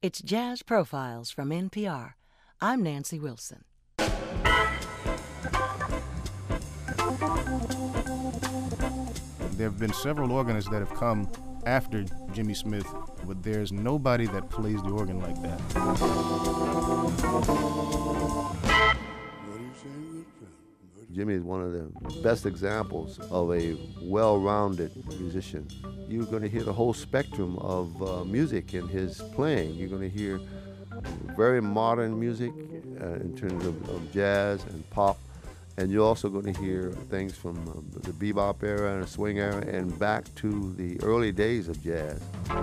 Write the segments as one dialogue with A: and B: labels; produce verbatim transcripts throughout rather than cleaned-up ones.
A: It's Jazz Profiles from N P R. I'm Nancy Wilson.
B: There have been several organists that have come after Jimmy Smith, but there's nobody that plays the organ like that.
C: Jimmy is one of the best examples of a well-rounded musician. You're going to hear the whole spectrum of uh, music in his playing. You're going to hear very modern music uh, in terms of, of jazz and pop, and you're also going to hear things from um, the bebop era and the swing era and back to the early days of jazz.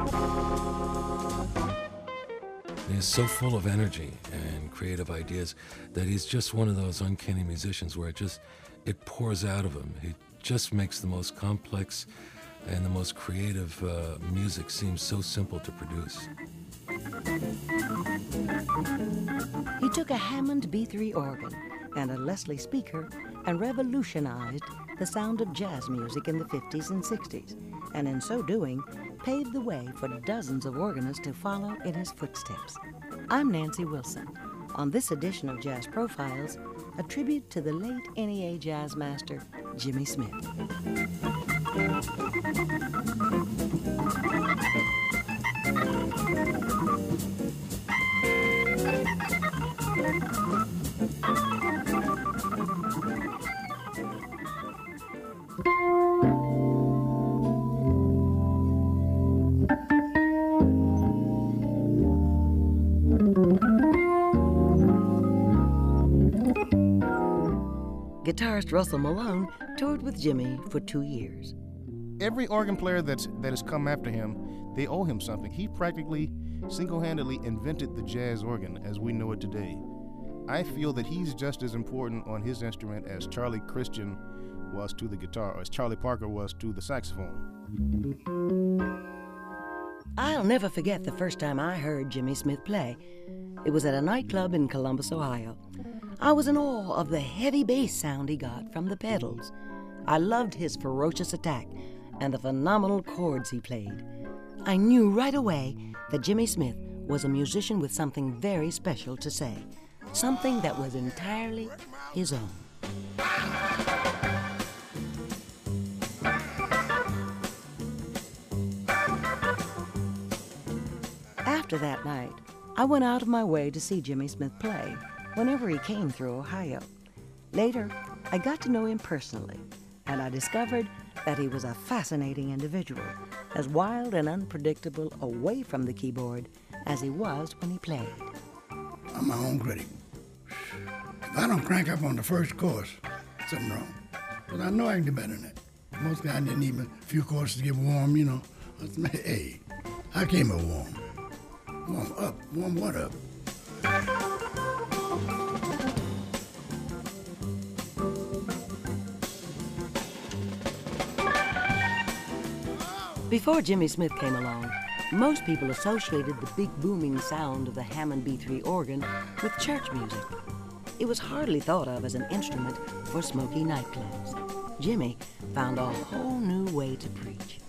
D: He's so full of energy and creative ideas that he's just one of those uncanny musicians where it just, it pours out of him. He just makes the most complex and the most creative uh, music seem so simple to produce.
A: He took a Hammond B three organ and a Leslie speaker and revolutionized the sound of jazz music in the fifties and sixties, and in so doing, paved the way for dozens of organists to follow in his footsteps. I'm Nancy Wilson. On this edition of Jazz Profiles, a tribute to the late N E A jazz master, Jimmy Smith. Guitarist Russell Malone toured with Jimmy for two years.
B: Every organ player that's, that has come after him, they owe him something. He practically single-handedly invented the jazz organ as we know it today. I feel that he's just as important on his instrument as Charlie Christian was to the guitar, or as Charlie Parker was to the saxophone.
A: I'll never forget the first time I heard Jimmy Smith play. It was at a nightclub in Columbus, Ohio. I was in awe of the heavy bass sound he got from the pedals. I loved his ferocious attack and the phenomenal chords he played. I knew right away that Jimmy Smith was a musician with something very special to say, something that was entirely his own. After that night, I went out of my way to see Jimmy Smith play whenever he came through Ohio. Later, I got to know him personally, and I discovered that he was a fascinating individual, as wild and unpredictable away from the keyboard as he was when he played.
E: I'm my own critic. If I don't crank up on the first chorus, something wrong. But I know I can do better than that. Most guys didn't even a few choruses to get warm, you know. Hey, I came up warm. Warm up. Warm what up?
A: Before Jimmy Smith came along, most people associated the big booming sound of the Hammond B three organ with church music. It was hardly thought of as an instrument for smoky nightclubs. Jimmy found a whole new way to preach.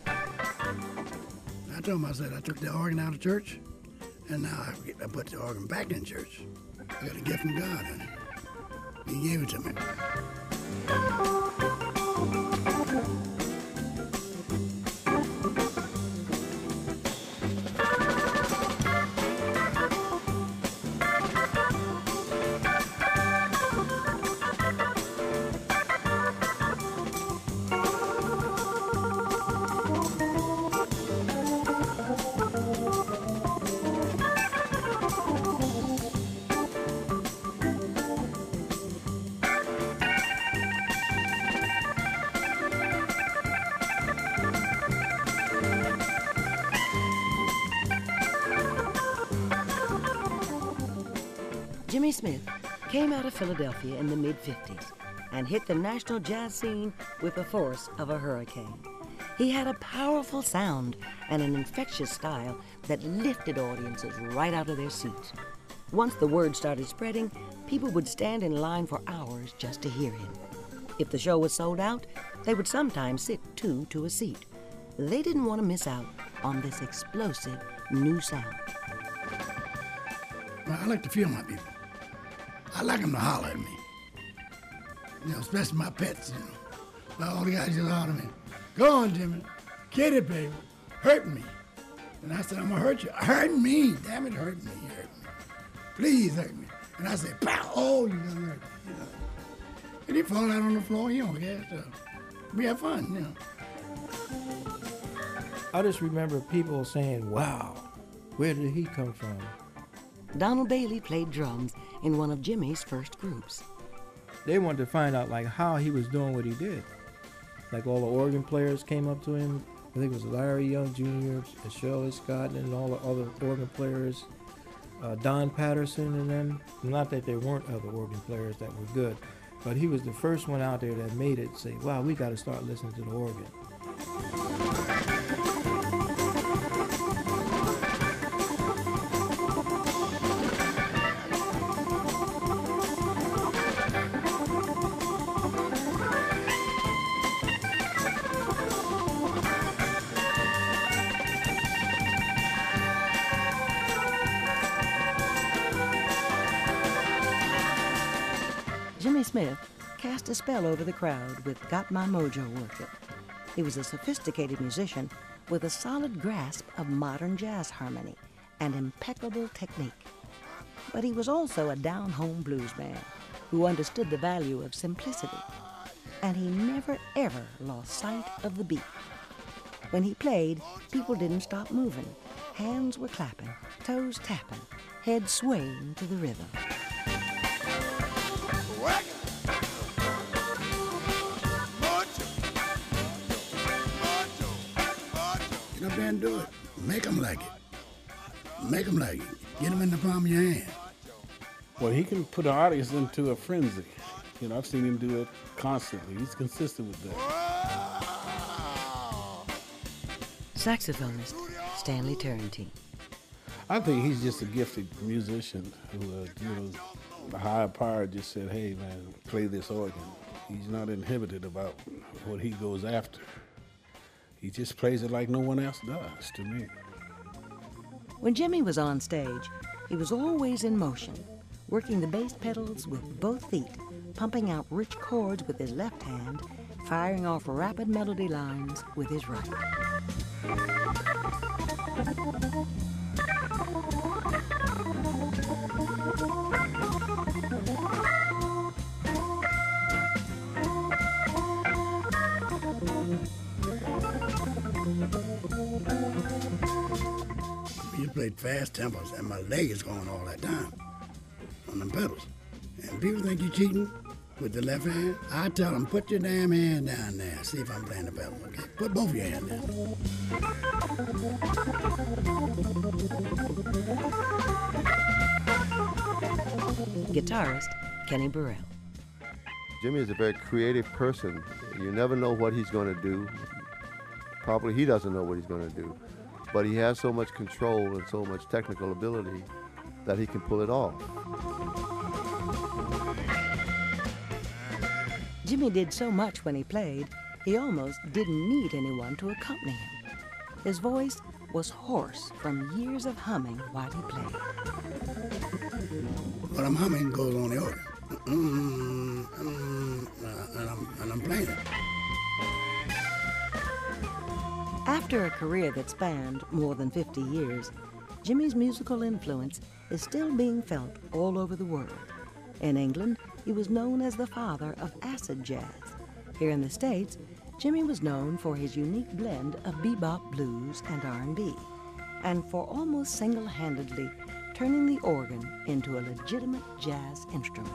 E: I told him, I said, I took the organ out of church, and now I, I put the organ back in church. I got a gift from God, honey. He gave it to me.
A: Jimmy Smith came out of Philadelphia in the mid fifties and hit the national jazz scene with the force of a hurricane. He had a powerful sound and an infectious style that lifted audiences right out of their seats. Once the word started spreading, people would stand in line for hours just to hear him. If the show was sold out, they would sometimes sit two to a seat. They didn't want to miss out on this explosive new sound.
E: Well, I like to feel my people. I like them to holler at me. You know, especially my pets, you know. Well, all the guys just holler at me. Go on, Jimmy. Kitty, baby. Hurt me. And I said, I'm gonna hurt you. Hurt me. Damn it, hurt me. Hurt me. Please hurt me. And I said, pow, oh, you done hurt me. You know. And he fall out on the floor, he don't care. So we have fun, you know.
F: I just remember people saying, wow, where did he come from?
A: Donald Bailey played drums in one of Jimmy's first groups.
F: They wanted to find out like how he was doing what he did. Like all the organ players came up to him. I think it was Larry Young Junior, and Shirley Scott, and all the other organ players, uh, Don Patterson and them. Not that there weren't other organ players that were good, but he was the first one out there that made it say, wow, we got to start listening to the organ.
A: Jimmy Smith cast a spell over the crowd with Got My Mojo Working. He was a sophisticated musician with a solid grasp of modern jazz harmony and impeccable technique. But he was also a down-home blues man who understood the value of simplicity, and he never ever lost sight of the beat. When he played, people didn't stop moving. Hands were clapping, toes tapping, heads swaying to the rhythm.
E: Get up there and do it. Make them like it. Make them like it. Get them in the palm of your hand.
G: Well, he can put an audience into a frenzy. You know, I've seen him do it constantly. He's consistent with that.
A: Saxophonist Stanley Turrentine.
G: I think he's just a gifted musician who, uh, you know, the higher power just said, hey, man, play this organ. He's not inhibited about what he goes after. He just plays it like no one else does, to me.
A: When Jimmy was on stage, he was always in motion, working the bass pedals with both feet, pumping out rich chords with his left hand, firing off rapid melody lines with his right.
E: You played fast tempos, and my leg is going all that time on them pedals. And people think you're cheating with the left hand. I tell them, put your damn hand down there. See if I'm playing the pedal, okay? Put both of your hands down.
A: Guitarist Kenny Burrell.
C: Jimmy is a very creative person. You never know what he's going to do. Probably he doesn't know what he's going to do. But he has so much control and so much technical ability that he can pull it off.
A: Jimmy did so much when he played, he almost didn't need anyone to accompany him. His voice was hoarse from years of humming while he played.
E: What I'm humming goes on the organ. Mm, mm, and, I'm, and I'm playing it.
A: After a career that spanned more than fifty years, Jimmy's musical influence is still being felt all over the world. In England, he was known as the father of acid jazz. Here in the States, Jimmy was known for his unique blend of bebop blues and R and B, and for almost single-handedly turning the organ into a legitimate jazz instrument.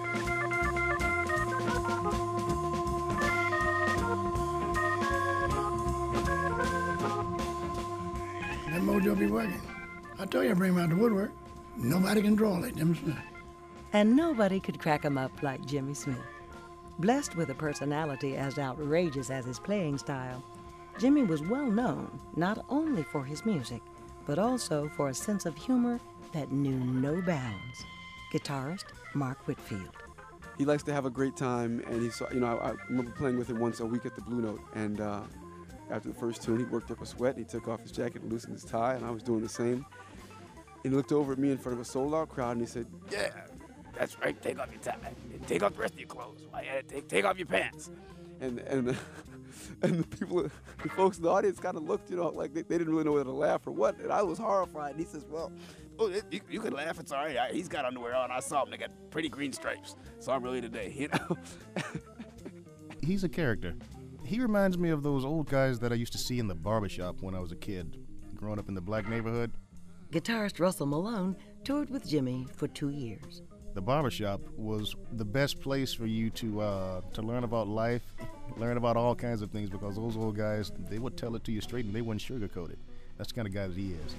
E: That mojo be working. I told you I bring him out the woodwork. Nobody can draw like Jimmy Smith.
A: And nobody could crack him up like Jimmy Smith. Blessed with a personality as outrageous as his playing style, Jimmy was well known not only for his music, but also for a sense of humor that knew no bounds. Guitarist Mark Whitfield.
H: He likes to have a great time, and he saw, you know, I, I remember playing with him once a week at the Blue Note, and uh, after the first tune, he worked up a sweat, and he took off his jacket and loosened his tie, and I was doing the same. he looked over at me in front of a sold-out crowd, and he said, "Yeah, that's right. Take off your tie. Take off the rest of your clothes. Why, yeah, take, take off your pants." And and and the people, the folks in the audience kind of looked, you know, like they, they didn't really know whether to laugh or what. And I was horrified. And he says, "Well, oh, you, you can laugh. It's all right. I, he's got underwear on. I saw him. They got pretty green stripes. So I'm really today, you know."
B: He's a character. He reminds me of those old guys that I used to see in the barbershop when I was a kid, growing up in the black neighborhood.
A: Guitarist Russell Malone toured with Jimmy for two years.
B: The barbershop was the best place for you to uh, to learn about life, learn about all kinds of things, because those old guys, they would tell it to you straight and they wouldn't sugarcoat it. That's the kind of guy that he is.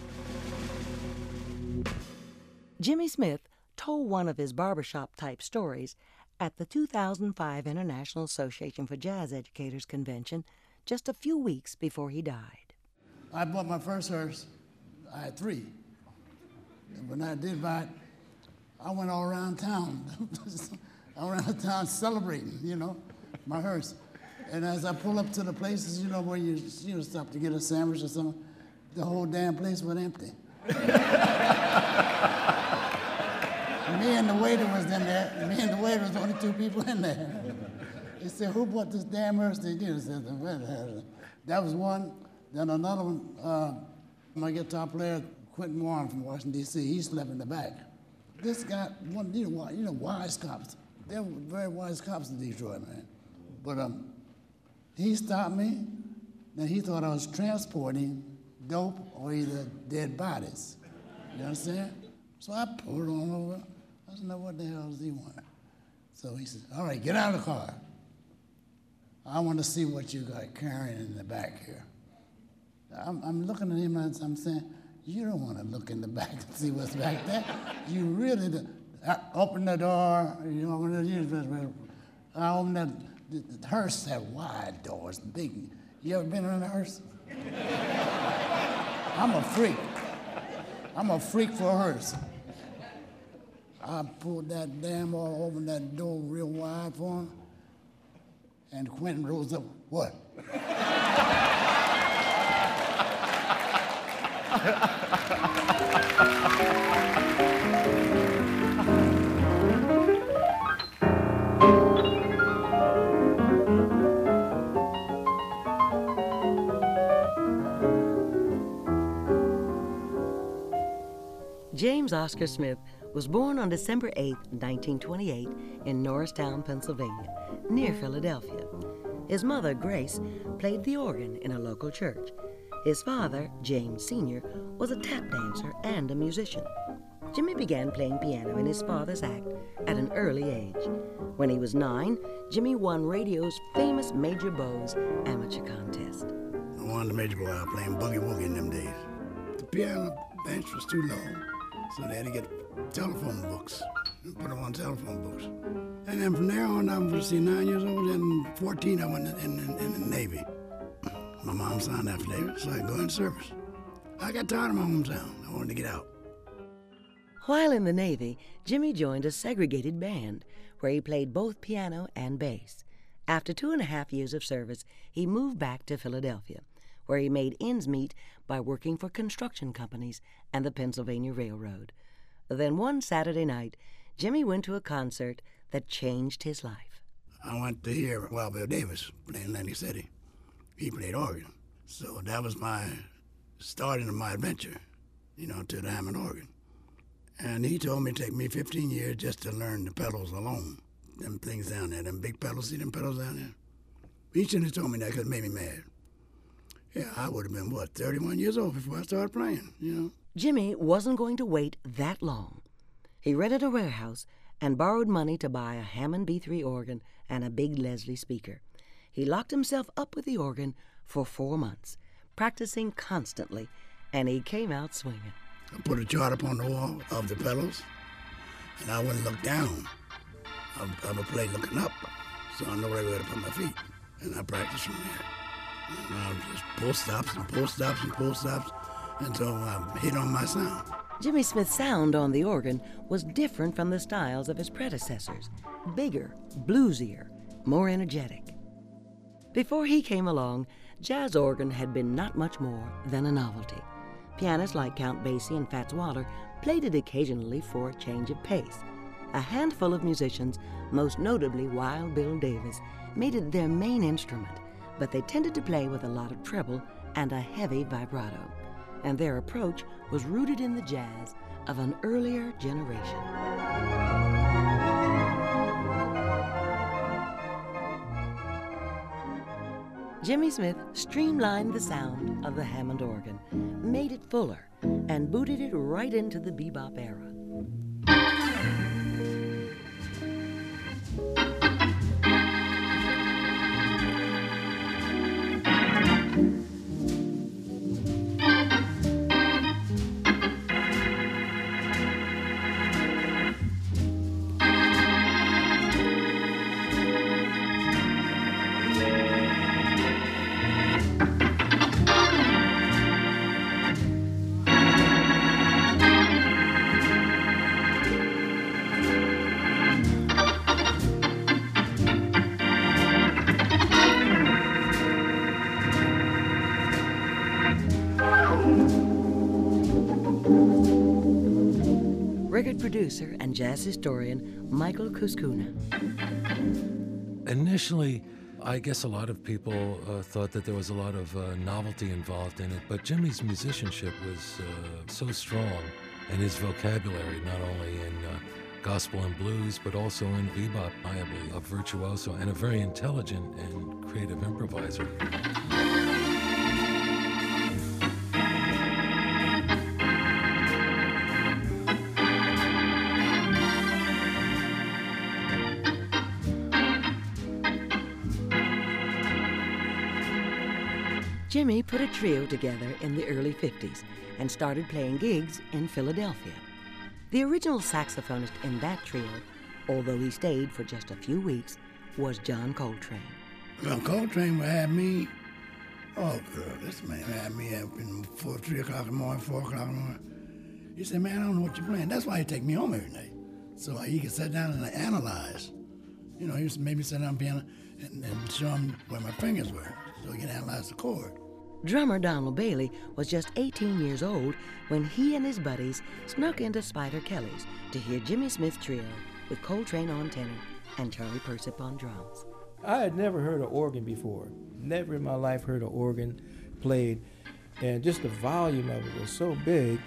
A: Jimmy Smith told one of his barbershop-type stories at the two thousand five International Association for Jazz Educators Convention just a few weeks before he died.
E: I bought my first hearse. I had three. And when I did buy it, I went all around town, all around town celebrating, you know, my hearse. And as I pull up to the places, you know, where you, you know, stop to get a sandwich or something, the whole damn place was empty. Me and the waiter was in there. Me and the waiter was the only two people in there. They said, "Who bought this damn hearse?" They did. I said, "Well, that was one." Then another one, uh, my guitar player, Quentin Warren from Washington, D C, he slept in the back. This guy, one, you know, you know, wise cops. They were very wise cops in Detroit, man. But um, he stopped me, and he thought I was transporting dope or either dead bodies. You understand? So I pulled on over. I said, "No, what the hell does he want?" So he said, "All right, get out of the car. I want to see what you got carrying in the back here." I'm, I'm looking at him and I'm saying, "You don't want to look in the back and see what's back there. You really do." I opened the door. You know, I opened that. The, the hearse had wide doors, big. You ever been in a hearse? I'm a freak. I'm a freak for a hearse. I pulled that damn all, opened that door real wide for him, and Quentin rose up. "What?"
A: James Oscar Smith was born on December eighth, nineteen twenty-eight, in Norristown, Pennsylvania, near Philadelphia. His mother, Grace, played the organ in a local church. His father, James Senior, was a tap dancer and a musician. Jimmy began playing piano in his father's act at an early age. When he was nine, Jimmy won radio's famous Major Bowes amateur contest.
E: I won the Major Bowes. I was playing boogie woogie in them days. The piano bench was too low, so they had to get telephone books and put them on telephone books. And then from there on, I was see, nine years old, and fourteen, I went in, in, in the Navy. My mom signed affidavit, so I could go in service. I got tired of my hometown. I wanted to get out.
A: While in the Navy, Jimmy joined a segregated band where he played both piano and bass. After two and a half years of service, he moved back to Philadelphia, where he made ends meet by working for construction companies and the Pennsylvania Railroad. Then one Saturday night, Jimmy went to a concert that changed his life.
E: I went to hear Wild Bill Davis play in Atlantic City. He played organ. So that was my starting of my adventure, you know, to the Hammond organ. And he told me it take me fifteen years just to learn the pedals alone. Them things down there, them big pedals, see them pedals down there? He shouldn't have told me that because it made me mad. Yeah, I would have been, what, thirty-one years old before I started playing, you know?
A: Jimmy wasn't going to wait that long. He rented a warehouse and borrowed money to buy a Hammond B three organ and a big Leslie speaker. He locked himself up with the organ for four months, practicing constantly, and he came out swinging.
E: I put a chart up on the wall of the pedals, and I wouldn't look down. I, I would play looking up, so I know right where to put my feet, and I practiced from there. And I would just pull stops and pull stops and pull stops until I hit on my sound.
A: Jimmy Smith's sound on the organ was different from the styles of his predecessors. Bigger, bluesier, more energetic. Before he came along, jazz organ had been not much more than a novelty. Pianists like Count Basie and Fats Waller played it occasionally for a change of pace. A handful of musicians, most notably Wild Bill Davis, made it their main instrument, but they tended to play with a lot of treble and a heavy vibrato, and their approach was rooted in the jazz of an earlier generation. Jimmy Smith streamlined the sound of the Hammond organ, made it fuller, and booted it right into the bebop era. Record producer and jazz historian Michael Kuskuna.
D: Initially, I guess a lot of people uh, thought that there was a lot of uh, novelty involved in it, but Jimmy's musicianship was uh, so strong, and his vocabulary, not only in uh, gospel and blues, but also in bebop, undeniably a virtuoso and a very intelligent and creative improviser.
A: Jimmy put a trio together in the early fifties and started playing gigs in Philadelphia. The original saxophonist in that trio, although he stayed for just a few weeks, was John Coltrane.
E: Well, Coltrane would have me, oh girl, this man had me up in four, three o'clock in the morning, four o'clock in the morning. He said, man, I don't know what you're playing. That's why he take me home every night, so he could sit down and analyze. You know, he used to make me sit down on the piano and, and show him where my fingers were, so he could analyze the chord.
A: Drummer Donald Bailey was just eighteen years old when he and his buddies snuck into Spider Kelly's to hear Jimmy Smith Trio with Coltrane on tenor and Charlie Persip on drums.
F: I had never heard an organ before. Never in my life heard an organ played. And just the volume of it was so big.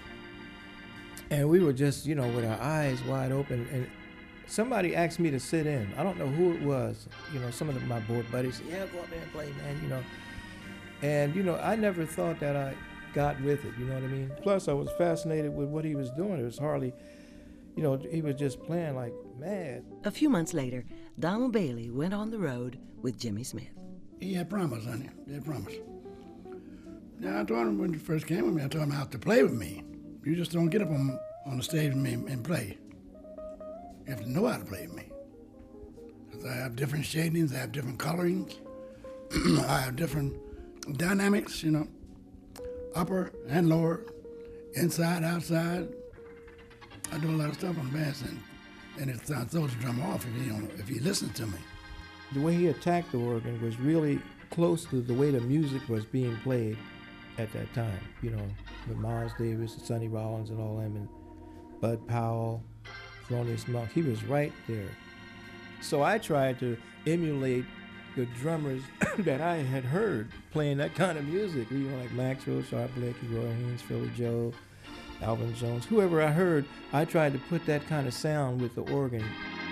F: And we were just, you know, with our eyes wide open. And somebody asked me to sit in. I don't know who it was. You know, some of the, my board buddies said, yeah, go up there and play, man, you know. And, you know, I never thought that I got with it, you know what I mean? Plus, I was fascinated with what he was doing. It was hardly, you know, he was just playing like mad.
A: A few months later, Donald Bailey went on the road with Jimmy Smith.
E: He had promise on him. He had promise. Now, I told him when he first came with me, I told him how to play with me. You just don't get up on, on the stage with me and play. You have to know how to play with me. Because I have different shadings, I have different colorings, I have different dynamics, you know, upper and lower, inside, outside. I do a lot of stuff on the bass, and, and it sounds so to drum off if he, don't, if he listens to me.
F: The way he attacked the organ was really close to the way the music was being played at that time, you know, with Miles Davis and Sonny Rollins and all them, and Bud Powell, Thelonious Monk. He was right there. So I tried to emulate the drummers that I had heard playing that kind of music, you know, like Maxwell, Sharp Blakey, Roy Haynes, Philly Joe, Alvin Jones, whoever I heard, I tried to put that kind of sound with the organ.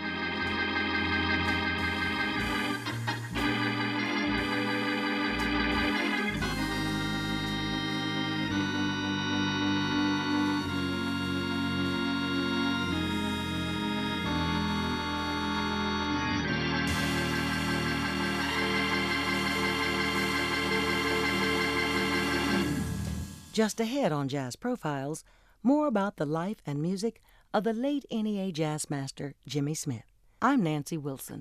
A: Just ahead on Jazz Profiles, more about the life and music of the late N E A jazz master Jimmy Smith. I'm Nancy Wilson.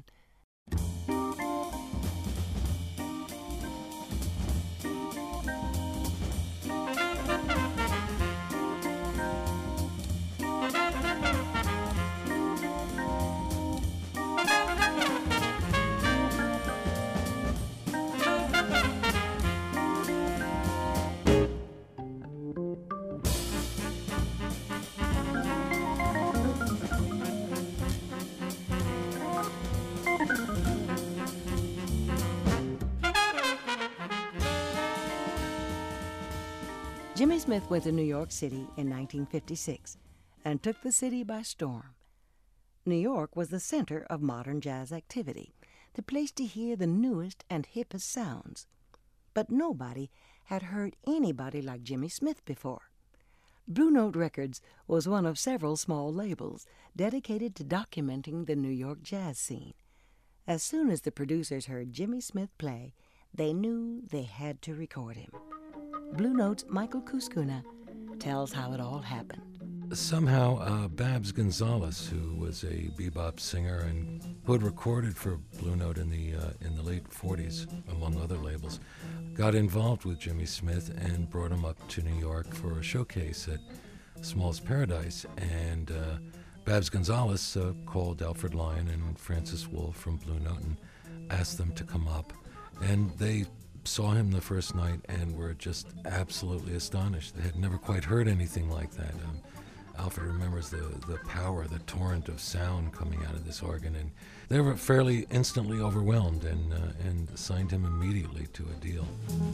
A: Jimmy Smith went to New York City in nineteen fifty-six and took the city by storm. New York was the center of modern jazz activity, the place to hear the newest and hippest sounds. But nobody had heard anybody like Jimmy Smith before. Blue Note Records was one of several small labels dedicated to documenting the New York jazz scene. As soon as the producers heard Jimmy Smith play, they knew they had to record him. Blue Note's Michael Kuskuna tells how it all happened.
D: Somehow, uh, Babs Gonzalez, who was a bebop singer and who had recorded for Blue Note in the uh, in the late forties, among other labels, got involved with Jimmy Smith and brought him up to New York for a showcase at Small's Paradise. And uh, Babs Gonzalez uh, called Alfred Lyon and Francis Wolff from Blue Note and asked them to come up. And they saw him the first night and were just absolutely astonished. They had never quite heard anything like that. Um, Alfred remembers the, the power, the torrent of sound coming out of this organ, and they were fairly instantly overwhelmed and, uh, and signed him immediately to a deal.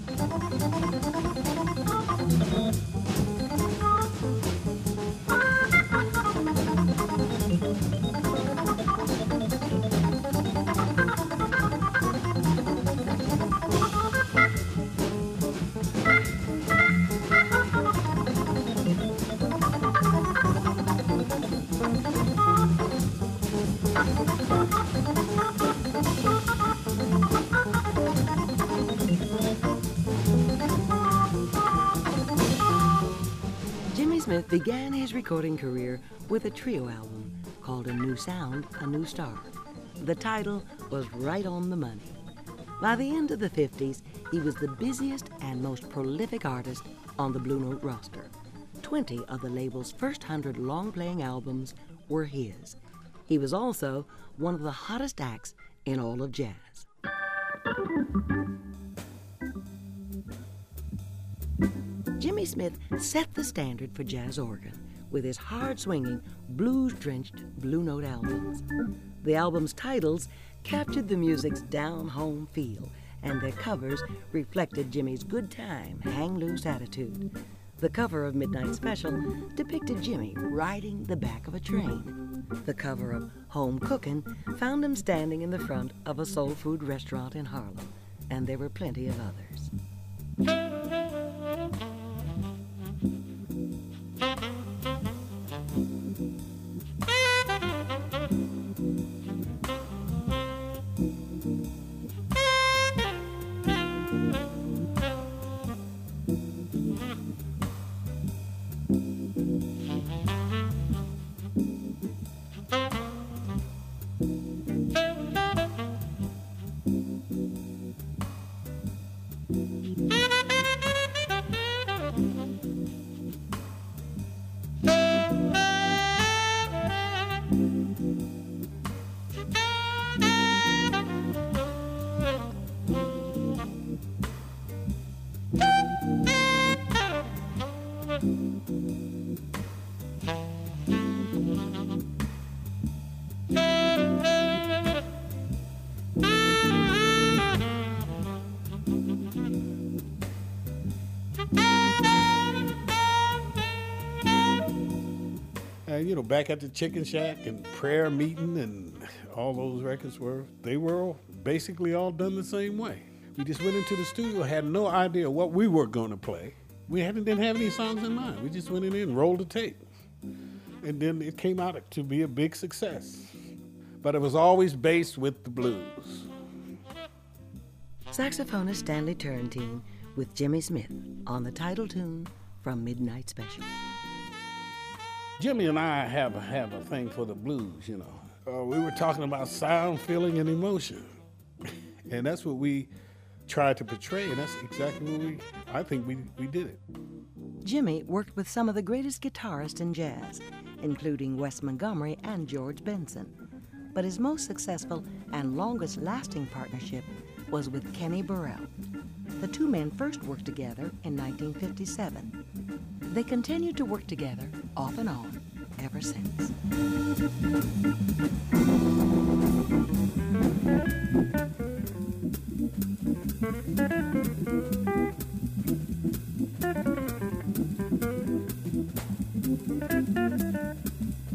A: Smith began his recording career with a trio album called A New Sound, A New Star. The title was right on the money. By the end of the fifties, he was the busiest and most prolific artist on the Blue Note roster. Twenty of the label's first hundred long-playing albums were his. He was also one of the hottest acts in all of jazz. Jimmy Smith set the standard for jazz organ with his hard-swinging, blues-drenched Blue Note albums. The album's titles captured the music's down-home feel, and their covers reflected Jimmy's good time, hang-loose attitude. The cover of Midnight Special depicted Jimmy riding the back of a train. The cover of Home Cookin' found him standing in the front of a soul food restaurant in Harlem, and there were plenty of others.
G: You know, back at the Chicken Shack and Prayer Meeting and all those records were, they were basically all done the same way. We just went into the studio, had no idea what we were going to play. We hadn't, didn't have any songs in mind. We just went in there and rolled the tape. And then it came out to be a big success. But it was always based with the blues.
A: Saxophonist Stanley Turrentine with Jimmy Smith on the title tune from Midnight Special.
G: Jimmy and I have, have a thing for the blues, you know. Uh, we were talking about sound, feeling, and emotion. And that's what we tried to portray, and that's exactly what we, I think we, we did it.
A: Jimmy worked with some of the greatest guitarists in jazz, including Wes Montgomery and George Benson. But his most successful and longest-lasting partnership was with Kenny Burrell. The two men first worked together in nineteen fifty-seven. They continued to work together off and on ever since.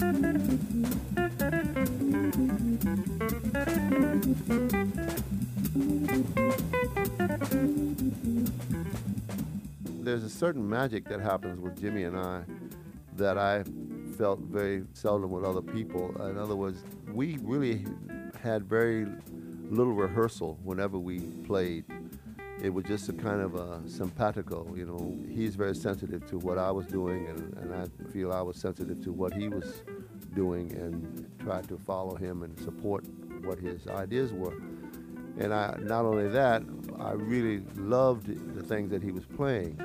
C: There's a certain magic that happens with Jimmy and I that I felt very seldom with other people. In other words, we really had very little rehearsal whenever we played. It was just a kind of a simpatico, you know. He's very sensitive to what I was doing, and, and I feel I was sensitive to what he was doing, and tried to follow him and support what his ideas were. And I, not only that, I really loved the things that he was playing.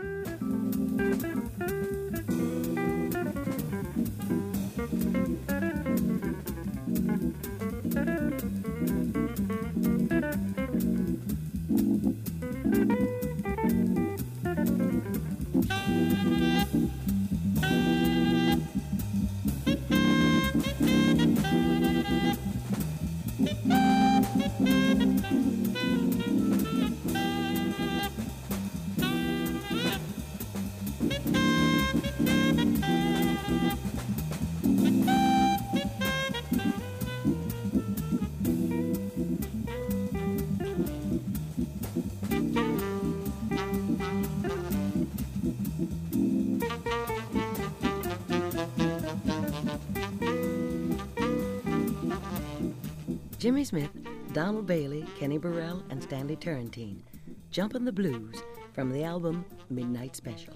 A: Jimmy Smith, Donald Bailey, Kenny Burrell, and Stanley Turrentine, Jumpin' the Blues from the album Midnight Special.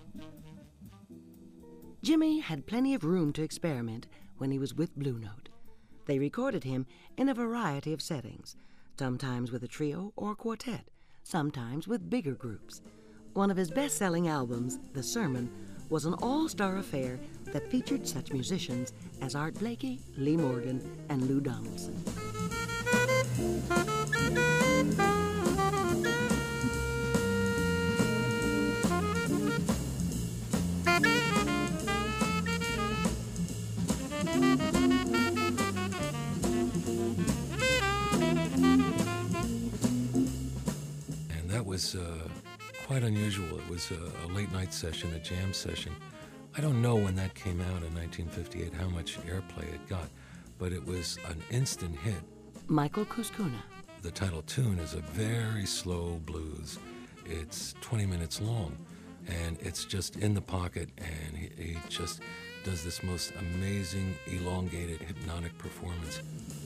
A: Jimmy had plenty of room to experiment when he was with Blue Note. They recorded him in a variety of settings, sometimes with a trio or quartet, sometimes with bigger groups. One of his best-selling albums, The Sermon, was an all-star affair that featured such musicians as Art Blakey, Lee Morgan, and Lou Donaldson.
D: And that was uh, quite unusual. It was a, a late night session, a jam session. I don't know when that came out in nineteen fifty-eight, how much airplay it got, but it was an instant hit.
A: Michael Kuskuna.
D: The title tune is a very slow blues. It's twenty minutes long, and it's just in the pocket, and he, he just does this most amazing, elongated, hypnotic performance.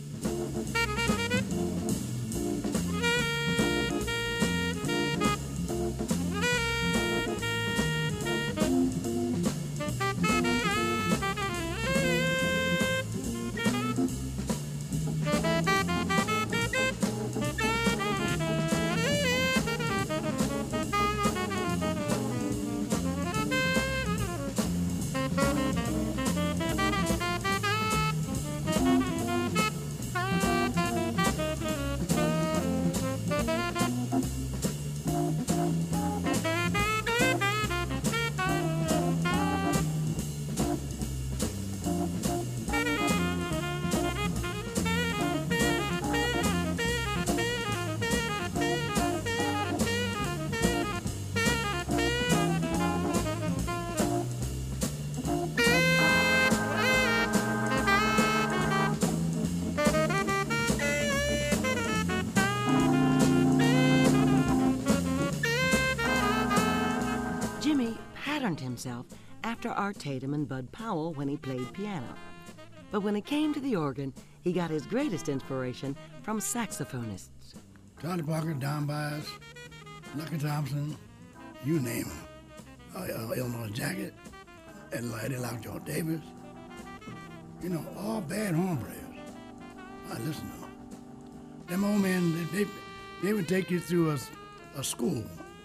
A: Himself after Art Tatum and Bud Powell when he played piano. But when it came to the organ, he got his greatest inspiration from saxophonists.
E: Charlie Parker, Don Byers, Lucky Thompson, you name them. Uh, uh, Illinois Jacket, Eddie Lockjaw Davis. You know, all bad horn players. I listen to them. Them old men, they, they, they would take you through a, a school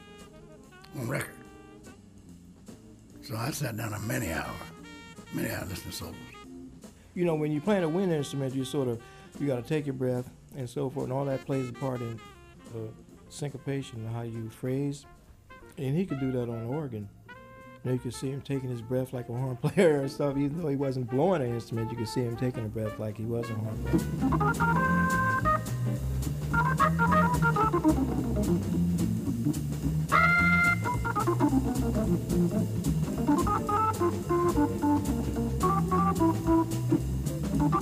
E: on record. So I sat down a many hours, many hours listening to solos.
F: You know, when you're playing a wind instrument, you sort of, you got to take your breath and so forth, and all that plays a part in uh, syncopation, how you phrase. And he could do that on the organ. You know, you could see him taking his breath like a horn player and stuff. Even though he wasn't blowing an instrument, you could see him taking a breath like he was a horn player.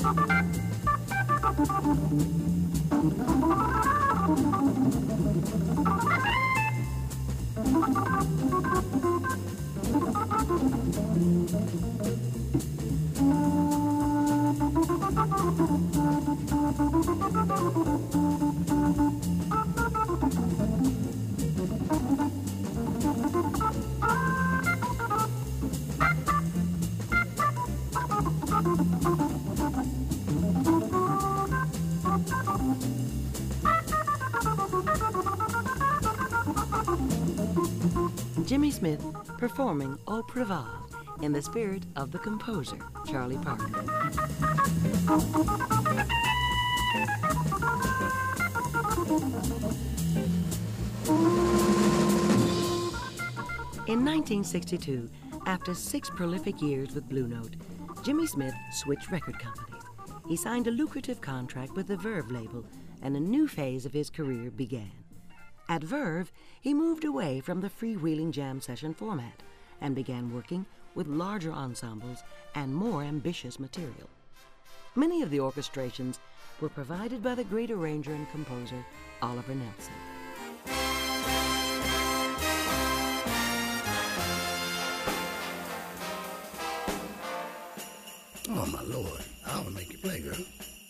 A: Jimmy Smith performing Au Préval in the spirit of the composer, Charlie Parker. In nineteen sixty-two, after six prolific years with Blue Note, Jimmy Smith switched record companies. He signed a lucrative contract with the Verve label, and a new phase of his career began. At Verve, he moved away from the freewheeling jam session format and began working with larger ensembles and more ambitious material. Many of the orchestrations were provided by the great arranger and composer Oliver Nelson.
E: Oh, my Lord. I'll make you play, girl.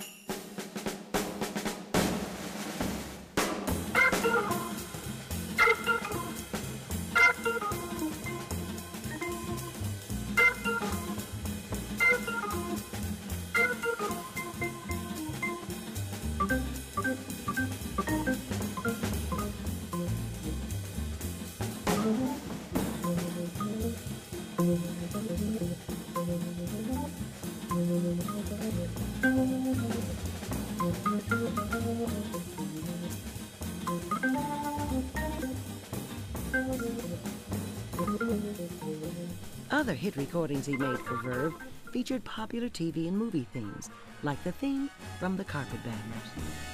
A: Other hit recordings he made for Verve featured popular T V and movie themes, like the theme from The Carpetbaggers.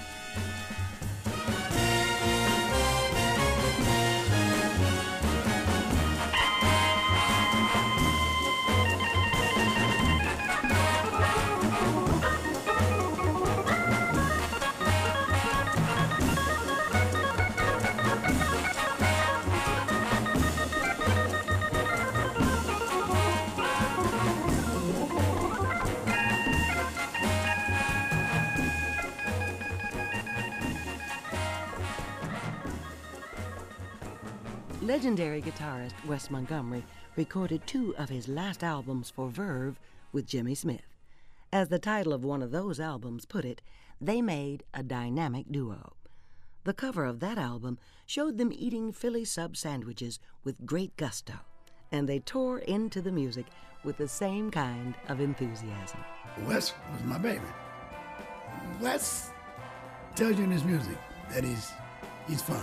A: Legendary guitarist Wes Montgomery recorded two of his last albums for Verve with Jimmy Smith. As the title of one of those albums put it, they made a dynamic duo. The cover of that album showed them eating Philly sub sandwiches with great gusto, and they tore into the music with the same kind of enthusiasm.
E: Wes was my baby. Wes tells you in his music that he's, he's fun.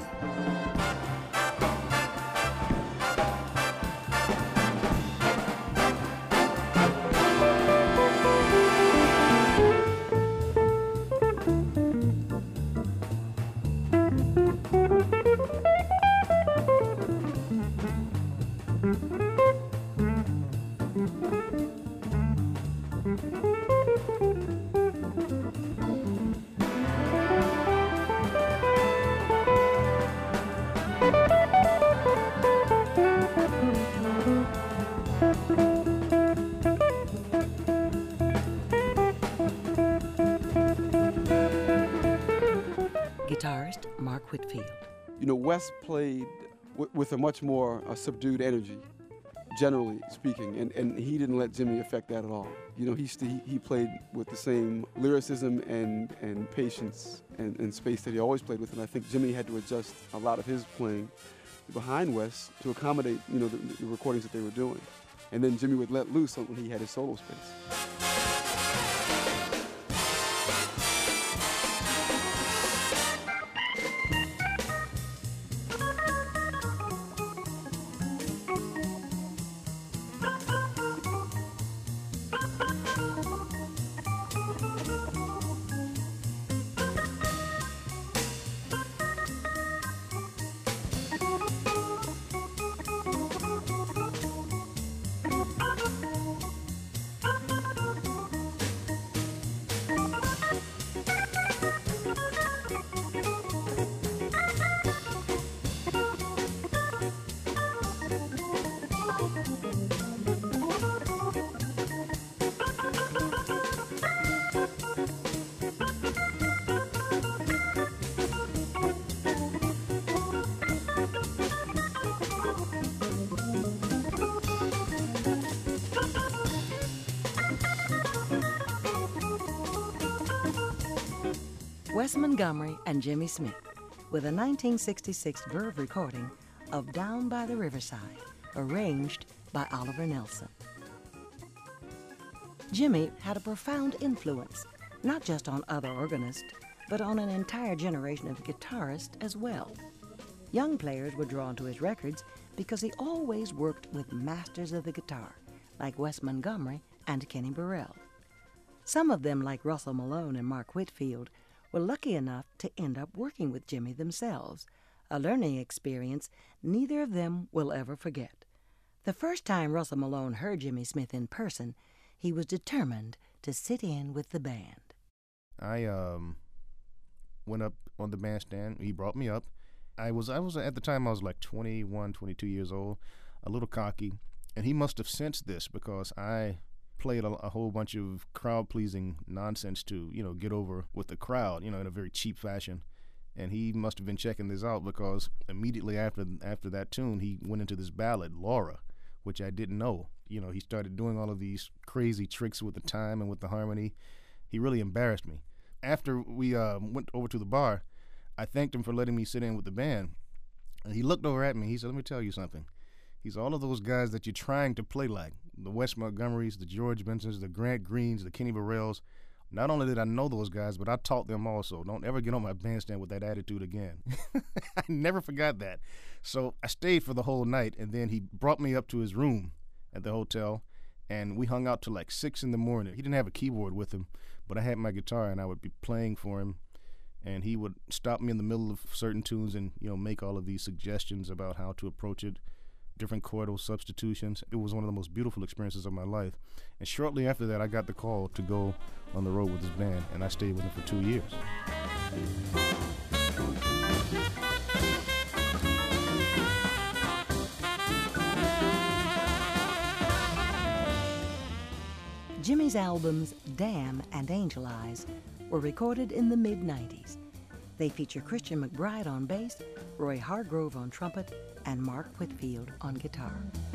A: Guitarist Mark Whitfield.
H: You know, Wes played w- with a much more uh, subdued energy, generally speaking, and, and he didn't let Jimmy affect that at all. You know, he st- he played with the same lyricism and, and patience and, and space that he always played with, and I think Jimmy had to adjust a lot of his playing behind Wes to accommodate, you know, the, the recordings that they were doing. And then Jimmy would let loose when he had his solo space.
A: Wes Montgomery and Jimmy Smith with a nineteen sixty-six Verve recording of Down by the Riverside, arranged by Oliver Nelson. Jimmy had a profound influence, not just on other organists, but on an entire generation of guitarists as well. Young players were drawn to his records because he always worked with masters of the guitar, like Wes Montgomery and Kenny Burrell. Some of them, like Russell Malone and Mark Whitfield, were lucky enough to end up working with Jimmy themselves, a learning experience neither of them will ever forget. The first time Russell Malone heard Jimmy Smith in person, he was determined to sit in with the band.
B: I um went up on the bandstand. He brought me up. I was I was at the time I was like twenty-one, twenty-two years old, a little cocky, and he must have sensed this because I played a, a whole bunch of crowd-pleasing nonsense to, you know, get over with the crowd, you know, in a very cheap fashion. And he must have been checking this out because immediately after after that tune, he went into this ballad, Laura, which I didn't know. You know, he started doing all of these crazy tricks with the time and with the harmony. He really embarrassed me. After we uh, went over to the bar, I thanked him for letting me sit in with the band. And he looked over at me. He said, let me tell you something. He's all of those guys that you're trying to play like, the Wes Montgomerys, the George Bensons, the Grant Greens, the Kenny Burrells. Not only did I know those guys, but I taught them also. Don't ever get on my bandstand with that attitude again. I never forgot that. So I stayed for the whole night, and then he brought me up to his room at the hotel, and we hung out till like six in the morning. He didn't have a keyboard with him, but I had my guitar, and I would be playing for him, and he would stop me in the middle of certain tunes and, you know, make all of these suggestions about how to approach it, different chordal substitutions. It was one of the most beautiful experiences of my life. And shortly after that, I got the call to go on the road with his band, and I stayed with him for two years.
A: Jimmy's albums Damn and Angel Eyes were recorded in the mid nineties. They feature Christian McBride on bass, Roy Hargrove on trumpet, and Mark Whitfield on guitar.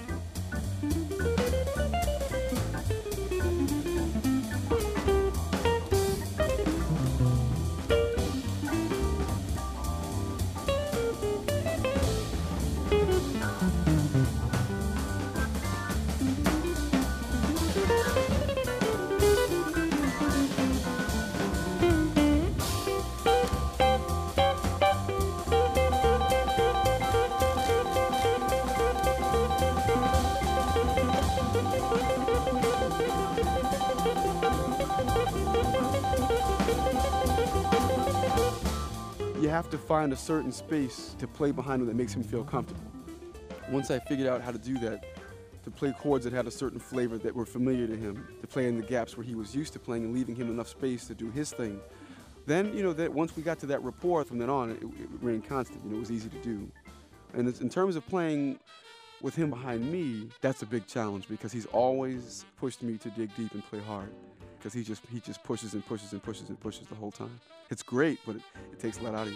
H: You have to find a certain space to play behind him that makes him feel comfortable. Once I figured out how to do that, to play chords that had a certain flavor that were familiar to him, to play in the gaps where he was used to playing and leaving him enough space to do his thing, then, you know, that once we got to that rapport from then on, it, it remained constant. You know, it was easy to do. And it's, in terms of playing with him behind me, that's a big challenge because he's always pushed me to dig deep and play hard. Because he just he just pushes and pushes and pushes and pushes the whole time. It's great, but it, it takes a lot out of you.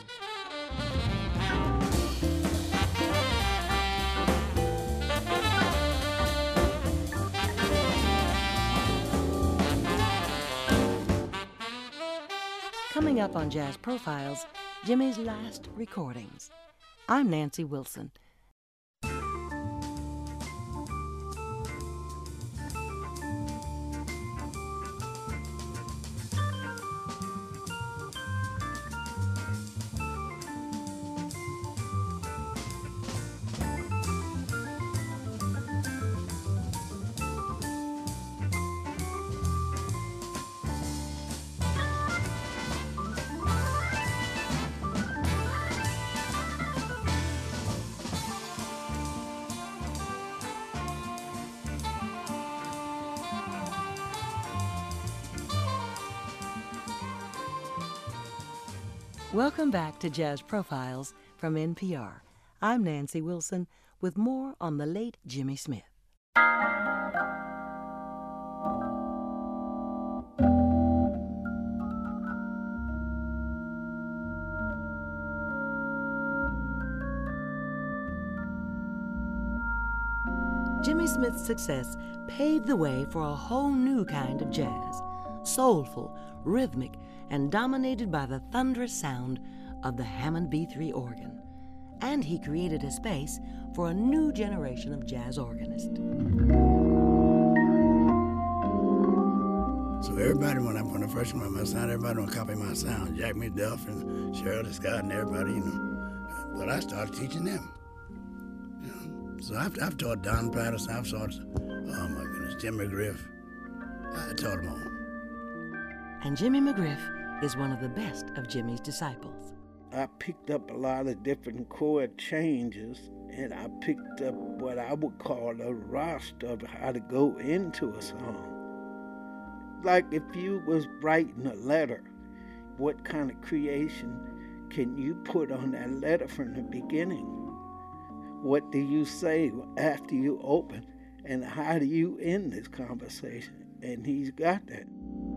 A: Coming up on Jazz Profiles, Jimmy's last recordings. I'm Nancy Wilson. Welcome back to Jazz Profiles from N P R. I'm Nancy Wilson with more on the late Jimmy Smith. Jimmy Smith's success paved the way for a whole new kind of jazz, soulful, rhythmic, and dominated by the thunderous sound of the Hammond B three organ. And he created a space for a new generation of jazz organists.
E: So everybody, when I when I first came out my sound, everybody want to copy my sound. Jack McDuff and Shirley Scott and everybody, you know. But I started teaching them. You know. So I've, I've taught Don Patterson, I've taught, oh my goodness, Jim McGriff. I taught them all.
A: And Jimmy McGriff is one of the best of Jimmy's disciples.
I: I picked up a lot of different chord changes, and I picked up what I would call a roster of how to go into a song. Like if you was writing a letter, what kind of creation can you put on that letter from the beginning? What do you say after you open, and how do you end this conversation? And he's got that.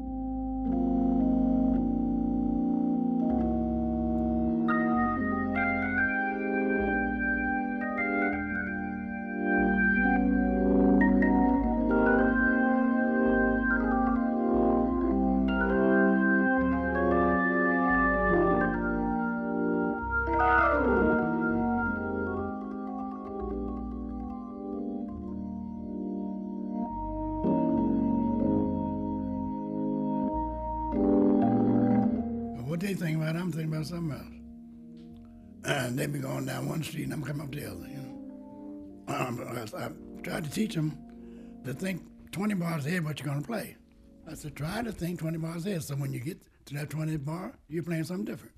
E: What they think about, I'm thinking about something else. And they be going down one street and I'm coming up the other, you know. Um, I, I tried to teach them to think twenty bars ahead what you're going to play. I said, try to think twenty bars ahead, so when you get to that twentieth bar, you're playing something different.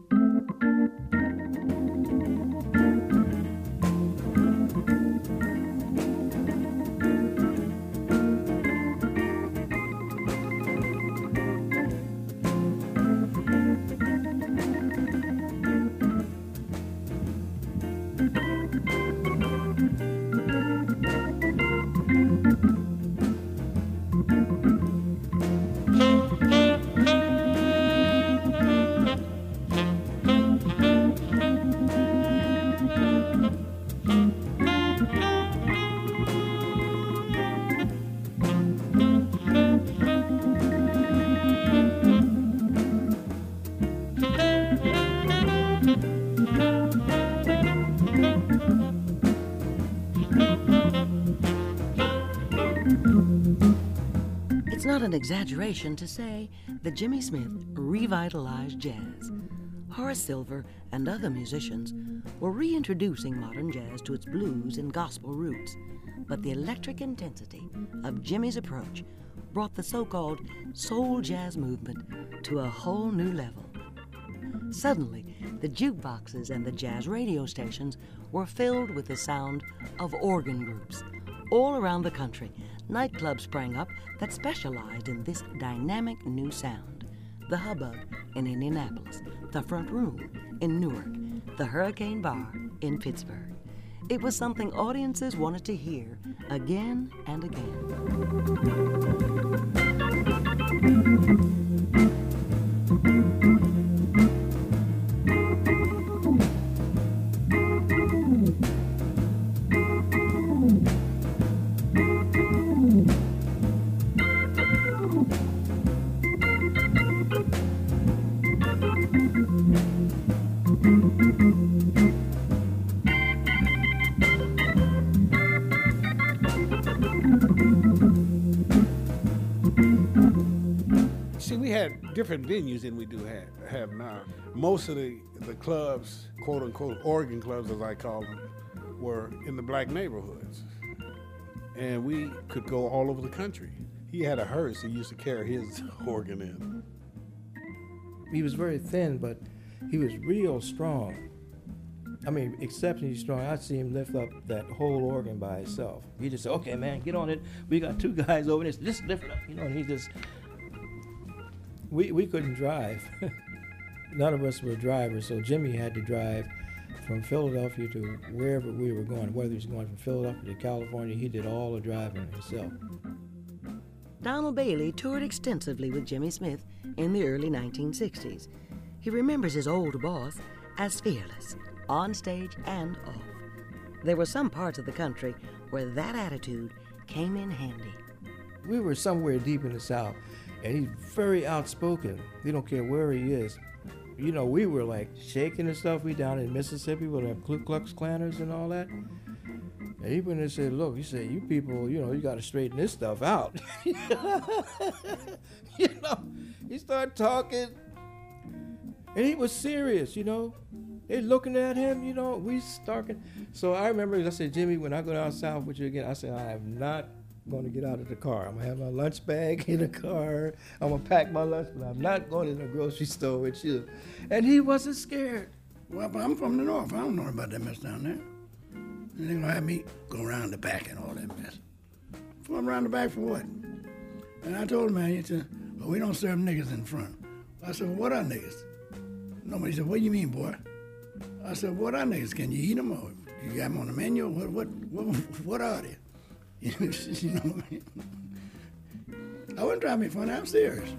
A: It's not an exaggeration to say that Jimmy Smith revitalized jazz. Horace Silver and other musicians were reintroducing modern jazz to its blues and gospel roots, but the electric intensity of Jimmy's approach brought the so-called soul jazz movement to a whole new level. Suddenly, the jukeboxes and the jazz radio stations were filled with the sound of organ groups. All around the country, nightclubs sprang up that specialized in this dynamic new sound. The Hubbub in Indianapolis, the Front Room in Newark, the Hurricane Bar in Pittsburgh. It was something audiences wanted to hear again and again.
G: See, we had different venues than we do have, have now. Most of the, the clubs, quote unquote, organ clubs as I call them, were in the black neighborhoods. And we could go all over the country. He had a hearse he used to carry his organ in.
F: He was very thin, but he was real strong. I mean, exceptionally strong. I'd see him lift up that whole organ by itself. He just said, okay, man, get on it. We got two guys over there. Just lift it up, you know, and he just, we, we couldn't drive. None of us were drivers, so Jimmy had to drive from Philadelphia to wherever we were going. Whether he was going from Philadelphia to California, he did all the driving himself.
A: Donald Bailey toured extensively with Jimmy Smith in the early nineteen sixties. He remembers his old boss as fearless, on stage and off. There were some parts of the country where that attitude came in handy.
F: We were somewhere deep in the South, And he's very outspoken. He don't care where he is. You know, we were like shaking and stuff. We down in Mississippi with our Ku Klux Klanners and all that. And he went and said, look, he said, you people, you know, you got to straighten this stuff out. You know, he started talking. And he was serious, you know. They looking at him, you know, we starting. So I remember, I said, Jimmy, when I go down south with you again, I said, I am not going to get out of the car. I'm going to have my lunch bag in the car. I'm going to pack my lunch, but I'm not going to the grocery store with you. And he wasn't scared.
E: Well, but I'm from the north. I don't know about that mess down there. And they're going to have me go around the back and all that mess. From around the back for what? And I told him, man, he said, well, we don't serve niggas in front. I said, well, what are niggas? Nobody said, what do you mean, boy? I said, what are niggas? Can you eat them or you got them on the menu? What what what, what are they? You know what I mean? I wasn't trying to be funny. I'm serious.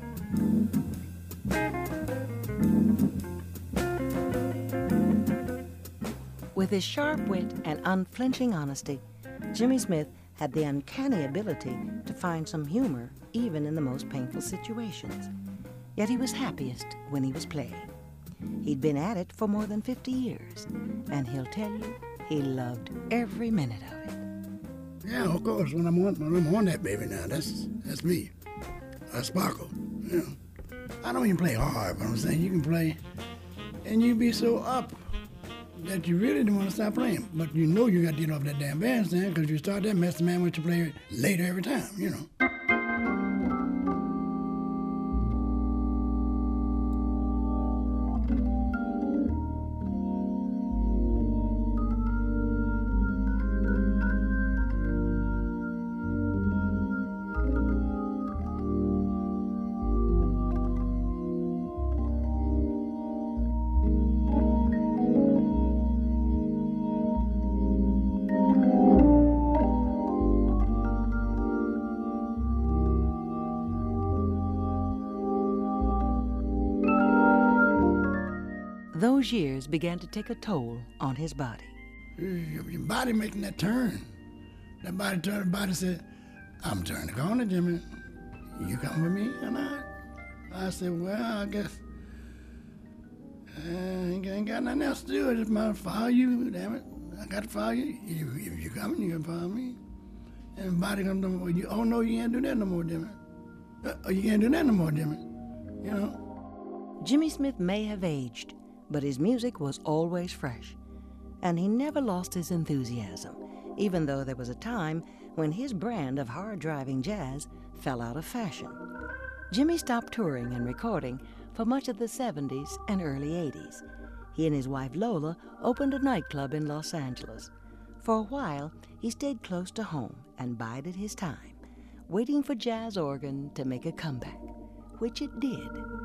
A: With his sharp wit and unflinching honesty, Jimmy Smith had the uncanny ability to find some humor even in the most painful situations. Yet he was happiest when he was playing. He'd been at it for more than fifty years, and he'll tell you he loved every minute of it.
E: Yeah, of course. When I'm on, when I'm on that baby now, that's that's me. I sparkle. You know, I don't even play hard, but I'm saying you can play, and you be so up that you really don't want to stop playing. But you know you got to get off that damn bandstand because you start that mess, the man with you play later every time. You know.
A: Those years began to take a toll on his body.
E: Your, your body making that turn. That body turned, the body said, I'm turning the corner, Jimmy. You come with me or not? I said, well, I guess I ain't, ain't got nothing else to do. I just might follow you, damn it. I got to follow you. If, if you coming, you can follow me. And the body comes, well, you, oh no, you can't do that no more, Jimmy. Uh, oh, you can't do that no more, Jimmy. You know?
A: Jimmy Smith may have aged, but his music was always fresh, and he never lost his enthusiasm, even though there was a time when his brand of hard-driving jazz fell out of fashion. Jimmy stopped touring and recording for much of the seventies and early eighties. He and his wife Lola opened a nightclub in Los Angeles. For a while, he stayed close to home and bided his time, waiting for jazz organ to make a comeback, which it did.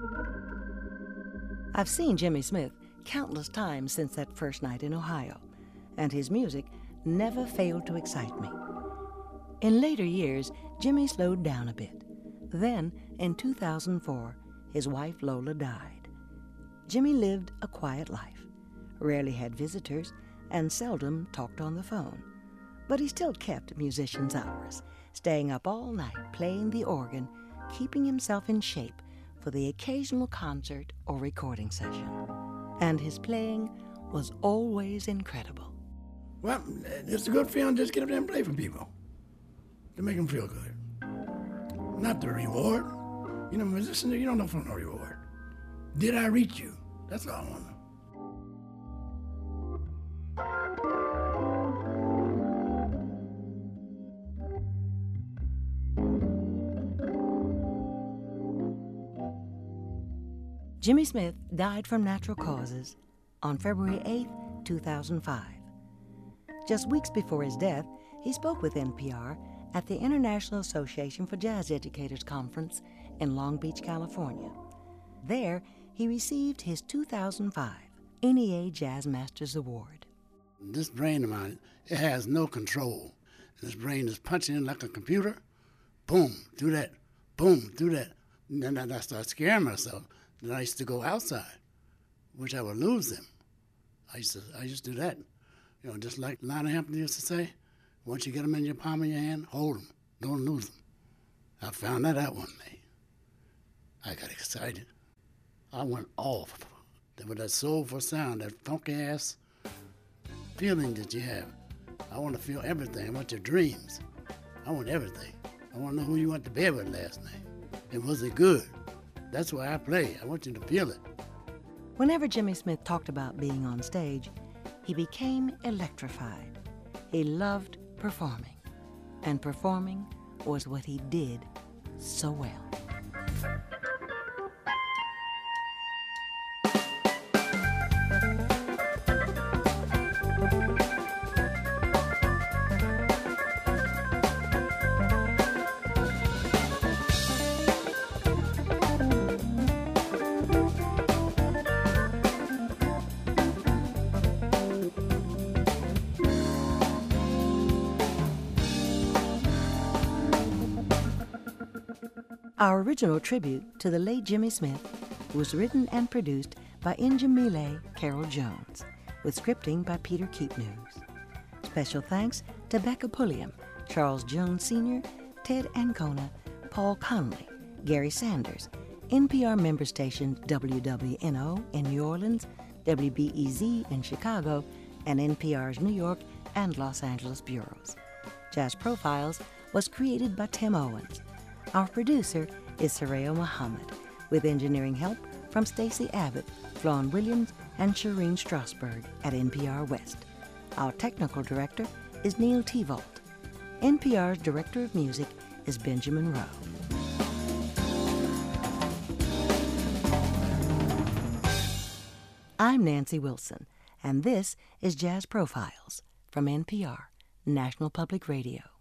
A: I've seen Jimmy Smith countless times since that first night in Ohio, and his music never failed to excite me. In later years, Jimmy slowed down a bit. Then, in two thousand four, his wife Lola died. Jimmy lived a quiet life, rarely had visitors, and seldom talked on the phone. But he still kept musician's hours, staying up all night playing the organ, keeping himself in shape for the occasional concert or recording session. And his playing was always incredible.
E: Well, it's a good feeling just get up there and play for people. To make them feel good. Not the reward. You know, musicians, you don't know for no reward. Did I reach you? That's all I want to know.
A: Jimmy Smith died from natural causes on February eighth, two thousand five. Just weeks before his death, he spoke with N P R at the International Association for Jazz Educators Conference in Long Beach, California. There, he received his two thousand five N E A Jazz Masters Award.
E: This brain of mine, it has no control. This brain is punching in like a computer. Boom, do that. Boom, do that. And then I start scaring myself. Then I used to go outside, which I would lose them. I used to, I used to do that. You know, just like Lionel Hampton used to say, once you get them in your palm of your hand, hold them. Don't lose them. I found that out one day. I got excited. I went off. There was that soulful sound, that funky ass feeling that you have. I want to feel everything. I want your dreams. I want everything. I want to know who you went to bed with last night. And was it good? That's why I play. I want you to feel it.
A: Whenever Jimmy Smith talked about being on stage, he became electrified. He loved performing, and performing was what he did so well. Our original tribute to the late Jimmy Smith was written and produced by Njamile Carol Jones, with scripting by Peter Keepnews. Special thanks to Becca Pulliam, Charles Jones Senior, Ted Ancona, Paul Conley, Gary Sanders, N P R member station W W N O in New Orleans, W B E Z in Chicago, and N P R's New York and Los Angeles bureaus. Jazz Profiles was created by Tim Owens. Our producer is Soraya Muhammad, with engineering help from Stacey Abbott, Flawn Williams, and Shireen Strasberg at N P R West. Our technical director is Neil Tevault. N P R's director of music is Benjamin Rowe. I'm Nancy Wilson, and this is Jazz Profiles from N P R, National Public Radio.